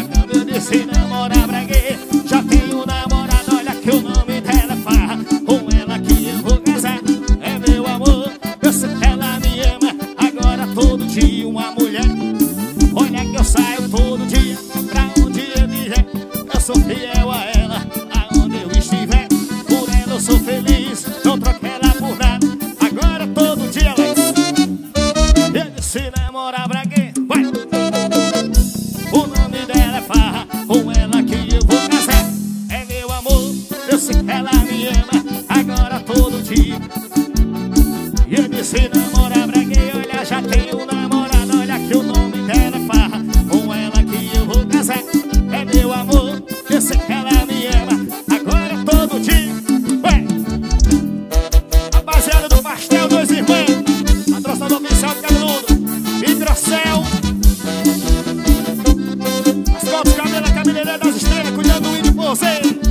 Quando eu disse namorar pra quê? Já tenho namorado, olha que o nome dela é farra. Com ela que eu vou casar, é meu amor. Eu sei que ela me ama, agora todo dia uma mulher. Olha que eu saio todo dia, pra onde eu vier. Eu sou fiel a ela, aonde eu estiver. Por ela eu sou feliz, não troco ela por nada. Agora todo dia ela eu disse namorar pra quê? Vai! O nome dela é farra, com ela que eu vou casar. É meu amor, eu sei que ela me ama, agora todo dia. E eu disse namorar pra quê? Olha, já tenho namorado, olha que o nome dela é farra. Com ela que eu vou casar. É meu amor, eu sei que ela me ama, agora todo dia. Ué! Rapaziada do Pastel, dois irmãos, patrocinador oficial do Cabeludo, Hidrocel. As fotos, cabelo, a cabeleireira das estrelas, cuidando do índio por você.